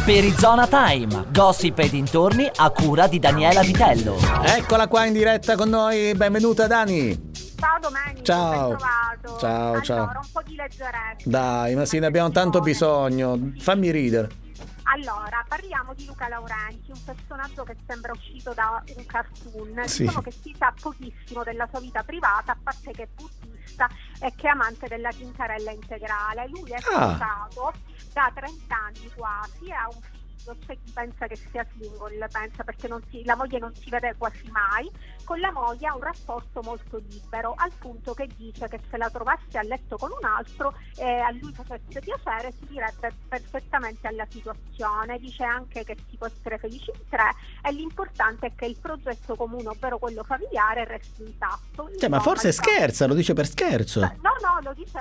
Perizona Time, gossip e dintorni a cura di Daniela Vitello. Eccola qua in diretta con noi, benvenuta Dani. Ciao Domenico, Ciao. ben trovato. Ciao, ciao. Allora, un po' di leggerezza. Dai, ma sì, ne abbiamo tanto bisogno. Fammi ridere. Allora, parliamo di Luca Laurenti, un personaggio che sembra uscito da un cartoon. Sì. Diciamo che si sa pochissimo della sua vita privata, a parte che è buddista e che è amante della tintarella integrale. Lui è sposato da 30 anni quasi, ha un figlio. C'è chi pensa che sia single, pensa perché la moglie non si vede quasi mai. Con la moglie ha un rapporto molto libero, al punto che dice che se la trovasse a letto con un altro e a lui facesse piacere, si direbbe perfettamente alla situazione. Dice anche che si può essere felici in tre e l'importante è che il progetto comune, ovvero quello familiare, resti intatto. Cioè, ma forse scherza, lo dice per scherzo. No, lo dice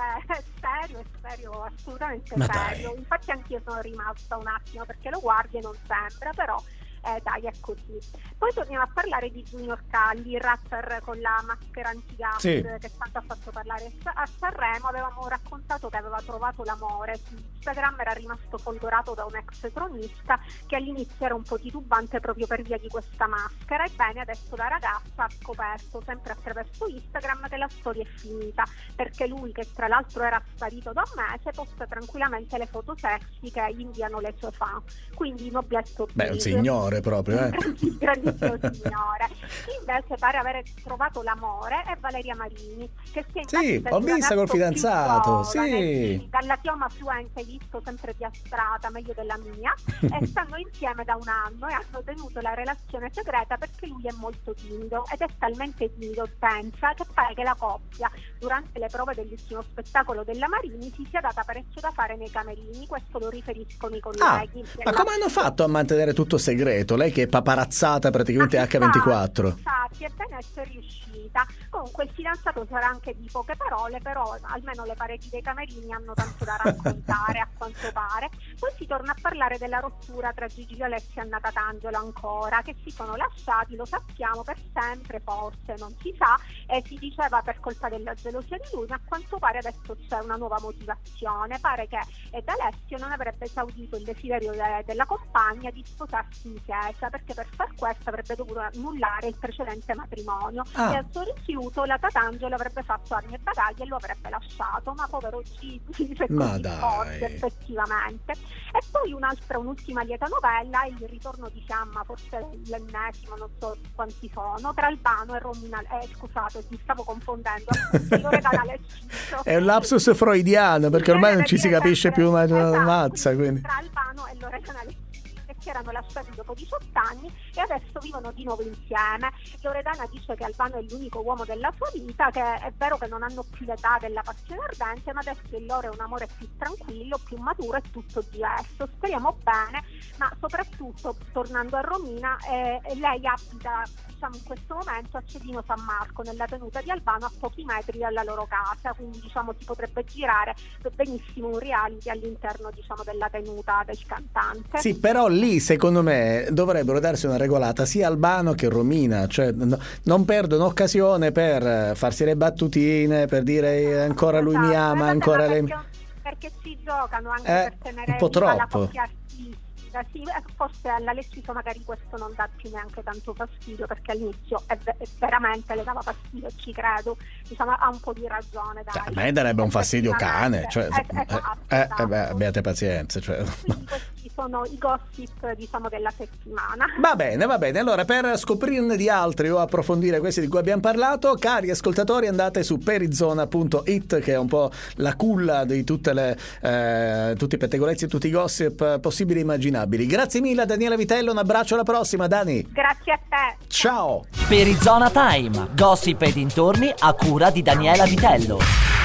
serio, assolutamente ma serio. dai. Infatti anch'io sono rimasta un attimo perché lo guardi e non sembra, però dai, è così. Poi torniamo a parlare di Junior Calli, il rapper con la maschera antigas, sì, che tanto ha fatto parlare a Sanremo. Avevamo raccontato che aveva trovato l'amore su Instagram, era rimasto folgorato da un ex cronista che all'inizio era un po' titubante proprio per via di questa maschera. Ebbene, adesso la ragazza ha scoperto, sempre attraverso Instagram, che la storia è finita, perché lui, che tra l'altro era sparito da un mese, posta tranquillamente le foto sexy che gli inviano le sue fan. Quindi nobletto. Beh, un signore proprio, grandissimo signore. Invece pare avere trovato l'amore è Valeria Marini, che si è sì, ho visto col fidanzato, sì, dalla chioma fluente, visto sempre piastrata, meglio della mia, e stanno insieme da un anno e hanno tenuto la relazione segreta perché lui è molto timido, ed è talmente timido, pensa, che pare che la coppia durante le prove dell'ultimo spettacolo della Marini si sia data parecchio da fare nei camerini. Questo lo riferiscono i colleghi. Ma come hanno fatto a mantenere tutto segreto? Lei che è paparazzata praticamente H24. Infatti, ebbene è riuscita. Comunque il fidanzato sarà anche di poche parole, però almeno le pareti dei camerini hanno tanto da raccontare a quanto pare. Poi si torna a parlare della rottura tra Gigi Violetti e Anna Tatangelo ancora, che si sono lasciati, lo sappiamo, per sempre, forse, non si sa, e si diceva per colpa della gelosia di lui, ma a quanto pare adesso c'è una nuova motivazione. Pare che D'Alessio non avrebbe esaudito il desiderio della compagna di sposarsi in chiesa, perché per far questo avrebbe dovuto annullare il precedente matrimonio, e al suo rifiuto la Tatangelo avrebbe fatto armi e bagagli e lo avrebbe lasciato. Ma povero Gigi, ma dai, forse, effettivamente. E poi un'ultima lieta novella è il ritorno di fiamma, forse l'ennesimo, non so quanti sono, tra Albano e Romina. Scusate, mi stavo confondendo. Loredana Lecito. È un lapsus freudiano, perché ormai non ci si capisce più una mazza, quindi. Tra Albano e Loredana Lecito, che si erano lasciati dopo 18 anni e adesso vivono di nuovo insieme. Loredana dice che Albano è l'unico uomo della sua vita, che è vero che non hanno più l'età della passione ardente, ma adesso il loro è un amore più tranquillo, più maturo e tutto diverso. Speriamo bene, ma soprattutto, tornando a Romina, lei abita, diciamo, in questo momento a Cedino San Marco, nella tenuta di Albano, a pochi metri dalla loro casa, quindi diciamo si potrebbe girare benissimo un reality all'interno, diciamo, della tenuta del cantante. Sì, però lì secondo me dovrebbero darsi una regolata sia Albano che Romina, cioè non perdono occasione per farsi le battutine, per dire ancora lui mi ama, ancora lei. Perché ci giocano anche per tenere un po' viva la troppo. coppia artistica. Sì, forse alla Lecito magari questo non dà più neanche tanto fastidio, perché all'inizio veramente le dava fastidio, ci credo, diciamo, ha un po' di ragione, dai. A me darebbe un fastidio cane, cioè, abbiate pazienza, cioè. Questi sono i gossip, diciamo, della settimana. Va bene, allora per scoprirne di altri o approfondire questi di cui abbiamo parlato, cari ascoltatori, andate su perizona.it, che è un po' la culla di tutti i pettegolezzi e tutti i gossip possibili e immaginabili. Grazie mille a Daniela Vitello, un abbraccio, alla prossima Dani. Grazie a te. Ciao. Perizona Time, gossip e dintorni a cura di Daniela Vitello.